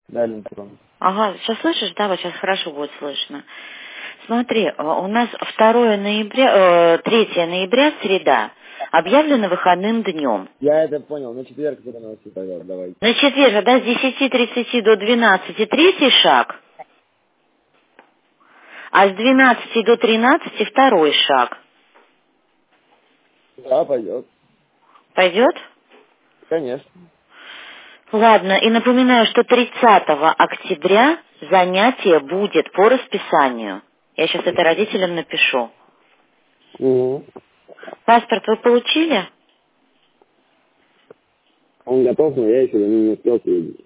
Да, Ленцов. Ага, сейчас слышишь? Да, вот сейчас хорошо будет слышно. Смотри, у нас 2 ноября, 3 ноября, среда, объявлено выходным днем. Я это понял. На четверг это новости тогда, давайте. На четверг, да, с 10:30 до 12 третий шаг, а с 12 до 13 второй шаг. Да, пойдет. Пойдет? Конечно. Ладно, и напоминаю, что 30 октября занятие будет по расписанию. Я сейчас это родителям напишу. Угу. Паспорт вы получили? Он готов, но я еще не успел съездить.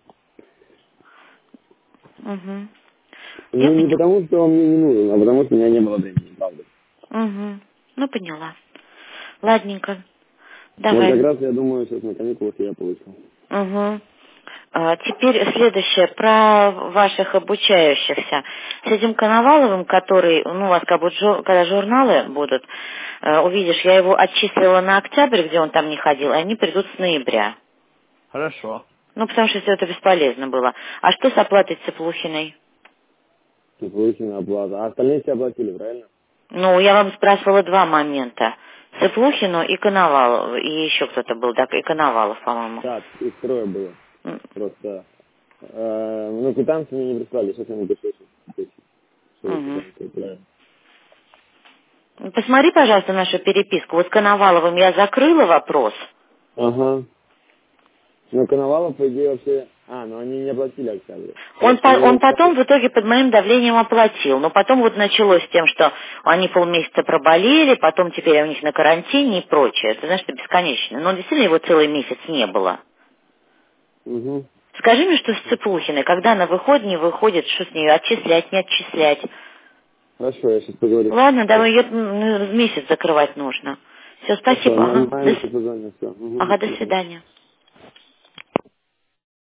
Угу. Я Ну, не поняла. потому, что он мне не нужен, а потому, что у меня не было времени, правда. Угу. Ну, поняла. Ладненько. Вот как Давай. раз, я думаю, сейчас на каникулах я получил. Угу. Теперь следующее, про ваших обучающихся. С этим Коноваловым, который, ну, у вас как бы, когда журналы будут, увидишь, я его отчислила на октябрь, где он там не ходил, и они придут с ноября. Хорошо. Ну, потому что это бесполезно было. А что с оплатой Цыплухиной? Ты получил оплата. А остальные все оплатили, правильно? Ну, я вам спрашивала 2 момента. Цыплухину и Коновалов, и еще кто-то был, да, и Коновалов, по-моему. Да, их 3 было. Просто. Ну, квитанции мне не прислали, сейчас я напишу. Что Угу. квитанции, правильно. Посмотри, пожалуйста, нашу переписку. Вот с Коноваловым я закрыла вопрос. Ага. Ну, Коновалов, по идее, вообще... ну они не оплатили октябрь. Просто Он его... потом в итоге под моим давлением оплатил. Но потом вот началось с тем, что они полмесяца проболели, потом теперь у них на карантине и прочее. Это, знаешь, это бесконечно. Но действительно его целый месяц не было. Угу. Скажи мне, что с Цыплухиной, когда она выходит, не выходит, что с нее отчислять, не отчислять. Хорошо, я сейчас поговорю. Ладно, давай ее месяц закрывать нужно. Все, Хорошо, спасибо. Ага. нормально, позвоню, все. Ага, до Угу. свидания.